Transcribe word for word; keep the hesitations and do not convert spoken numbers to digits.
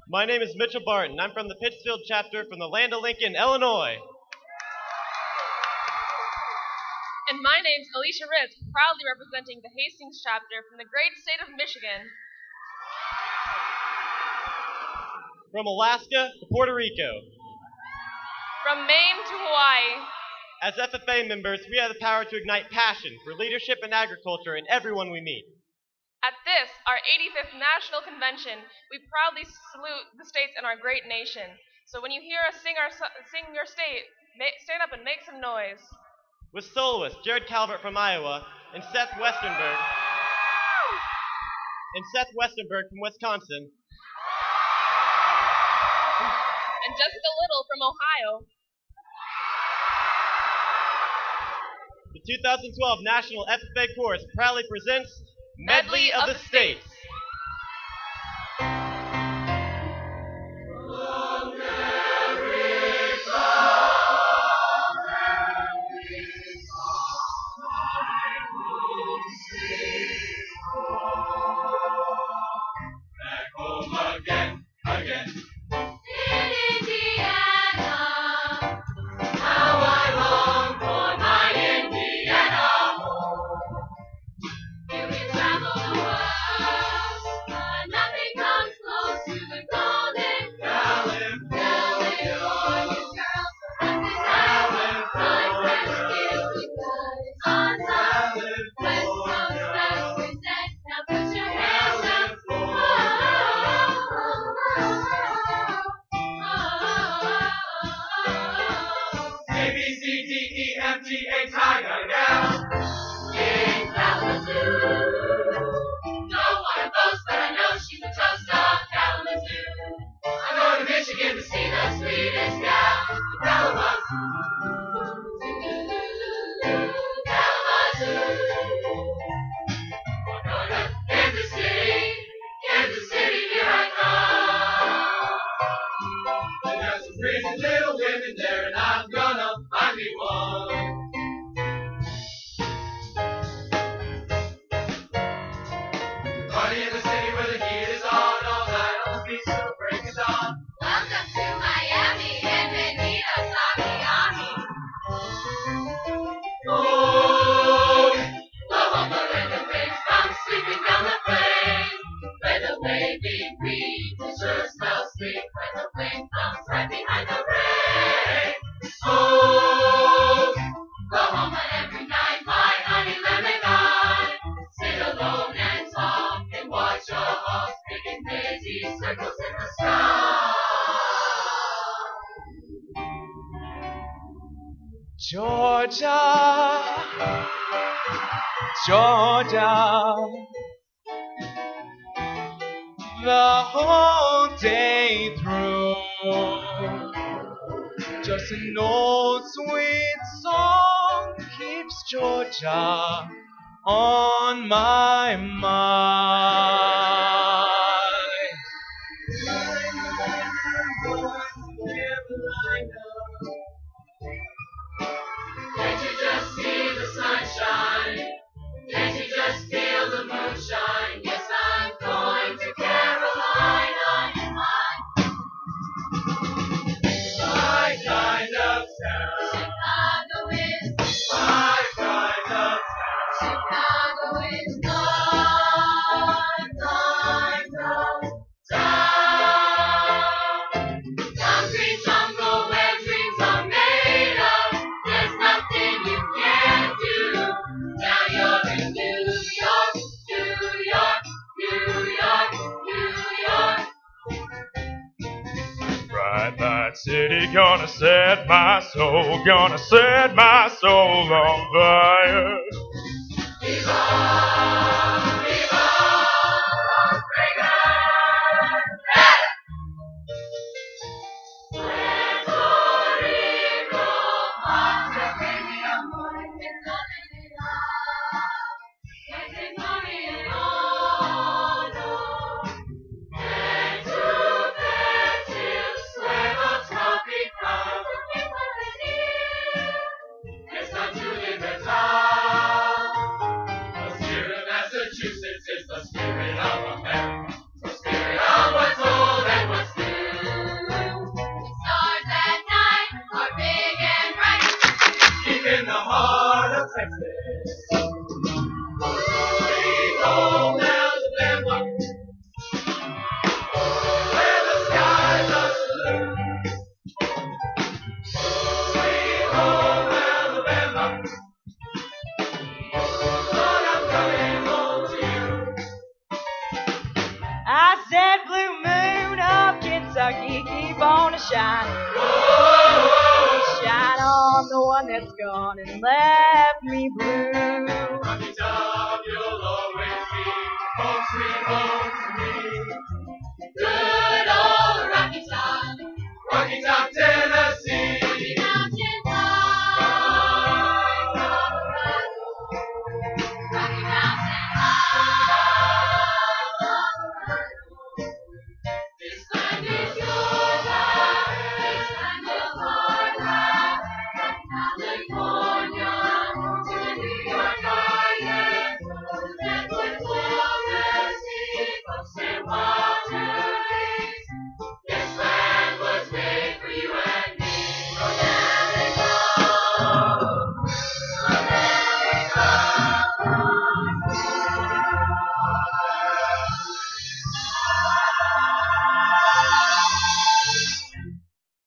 My name is Mitchell Barton. I'm from the Pittsfield chapter from the land of Lincoln, Illinois. And my name's Alicia Ritz, proudly representing the Hastings chapter from the great state of Michigan. From Alaska to Puerto Rico. From Maine to Hawaii. As F F A members, we have the power to ignite passion for leadership and agriculture in everyone we meet. At this, our eighty-fifth National Convention, we proudly salute the states in our great nation. So when you hear us sing, our, sing your state, stand up and make some noise. With soloist Jared Calvert from Iowa and Seth Westenberg, and Seth Westenberg from Wisconsin, and Jessica Little from Ohio. The two thousand twelve National F F A Chorus proudly presents Medley, Medley of, of the States. States. Georgia, Georgia, the whole day through, just an old sweet song keeps Georgia on my mind. Can't you just see the sunshine? Can't you just feel the moonshine? Yes, I'm going to Carolina in my, my kind of town. Chicago is my kind of town. Chicago is my kind of town. Concrete jungle where dreams are made of. There's nothing you can't do. Now you're in New York, New York, New York, New York. Bright light city, gonna set my soul, gonna set my soul on fire. Viva, viva, Las Vegas. Puerto Rico, Montevideo, amor, que soledad, que te moriré, oh no. And to fetches suelo tropical, es la tu libertad. me keep on a shining. Shine on the one that's gone and left me blue.